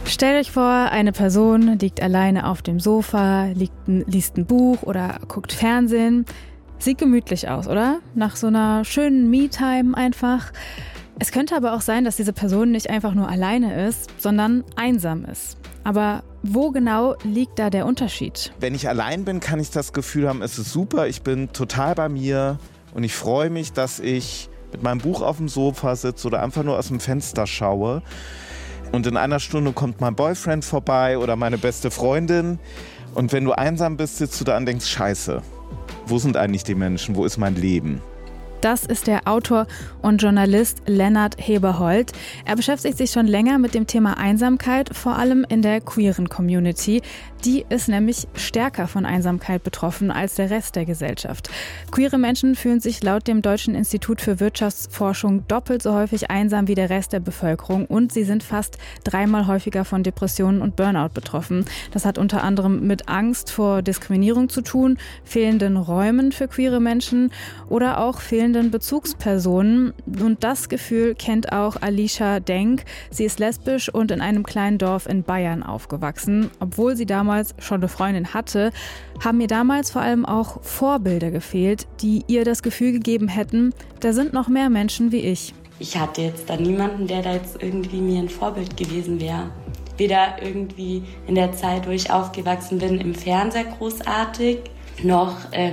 Stellt euch vor, eine Person liegt alleine auf dem Sofa, liest ein Buch oder guckt Fernsehen. Sieht gemütlich aus, oder? Nach so einer schönen Me-Time einfach. Es könnte aber auch sein, dass diese Person nicht einfach nur alleine ist, sondern einsam ist. Aber wo genau liegt da der Unterschied? Wenn ich allein bin, kann ich das Gefühl haben, es ist super, ich bin total bei mir und ich freue mich, dass ich mit meinem Buch auf dem Sofa sitze oder einfach nur aus dem Fenster schaue. Und in einer Stunde kommt mein Boyfriend vorbei oder meine beste Freundin. Und wenn du einsam bist, sitzt du da und denkst, Scheiße, wo sind eigentlich die Menschen? Wo ist mein Leben? Das ist der Autor und Journalist Lennart Heberhold. Er beschäftigt sich schon länger mit dem Thema Einsamkeit, vor allem in der queeren Community. Die ist nämlich stärker von Einsamkeit betroffen als der Rest der Gesellschaft. Queere Menschen fühlen sich laut dem Deutschen Institut für Wirtschaftsforschung doppelt so häufig einsam wie der Rest der Bevölkerung und sie sind fast 3-mal häufiger von Depressionen und Burnout betroffen. Das hat unter anderem mit Angst vor Diskriminierung zu tun, fehlenden Räumen für queere Menschen oder auch fehlenden Bezugspersonen. Und das Gefühl kennt auch Alicia Denk. Sie ist lesbisch und in einem kleinen Dorf in Bayern aufgewachsen. Obwohl sie damals schon eine Freundin hatte, haben ihr damals vor allem auch Vorbilder gefehlt, die ihr das Gefühl gegeben hätten, da sind noch mehr Menschen wie ich. Ich hatte jetzt da niemanden, der da jetzt irgendwie mir ein Vorbild gewesen wäre. Weder irgendwie in der Zeit, wo ich aufgewachsen bin, im Fernseher großartig, noch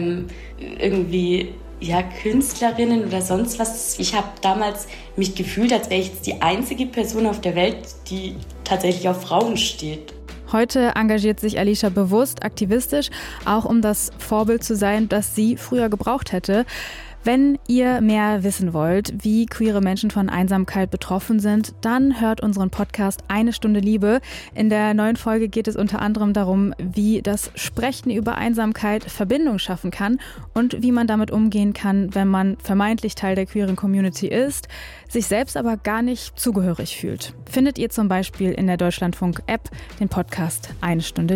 irgendwie Künstlerinnen oder sonst was. Ich habe damals mich gefühlt, als wäre ich jetzt die einzige Person auf der Welt, die tatsächlich auf Frauen steht. Heute engagiert sich Alicia bewusst aktivistisch, auch um das Vorbild zu sein, das sie früher gebraucht hätte. Wenn ihr mehr wissen wollt, wie queere Menschen von Einsamkeit betroffen sind, dann hört unseren Podcast Eine Stunde Liebe. In der neuen Folge geht es unter anderem darum, wie das Sprechen über Einsamkeit Verbindung schaffen kann und wie man damit umgehen kann, wenn man vermeintlich Teil der queeren Community ist, sich selbst aber gar nicht zugehörig fühlt. Findet ihr zum Beispiel in der Deutschlandfunk-App den Podcast Eine Stunde